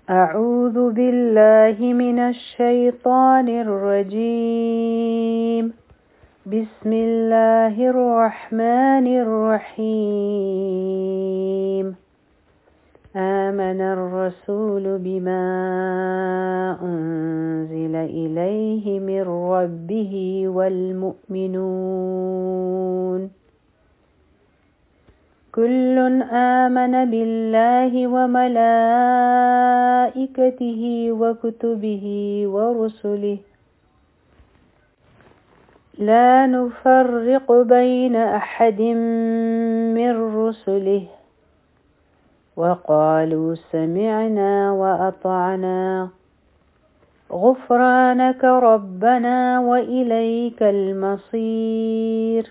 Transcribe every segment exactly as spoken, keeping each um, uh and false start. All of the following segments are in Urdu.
أعوذ بالله من الشيطان الرجيم بسم الله الرحمن الرحيم آمن الرسول بما أنزل إليه من ربه والمؤمنون كل آمن بالله وملائكته وكتبه ورسله لا نفرق بين أحد من رسله وقالوا سمعنا وأطعنا غفرانك ربنا وإليك المصير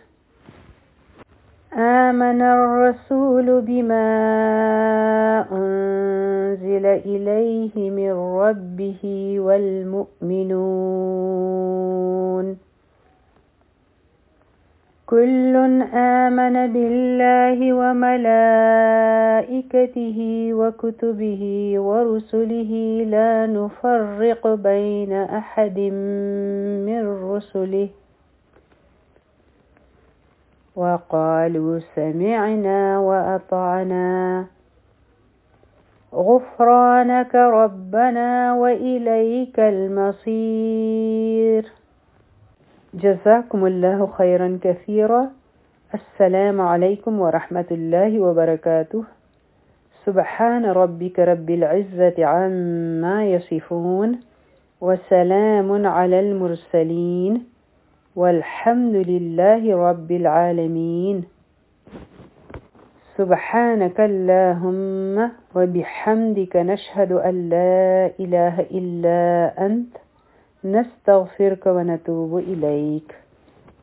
آمن الرسول بما أنزل إليه من ربه والمؤمنون كل آمن بالله وملائكته وكتبه ورسله لا نفرق بين أحد من رسله وقالوا سمعنا وأطعنا غفرانك ربنا وإليك المصير جزاكم الله خيرا كثيرا. السلام عليكم ورحمة الله وبركاته. سبحان ربك رب العزة عما يصفون وسلام على المرسلين والحمد لله رب العالمين. سبحانك اللهم وبحمدك نشهد أن لا إله إلا أنت نستغفرك ونتوب إليك.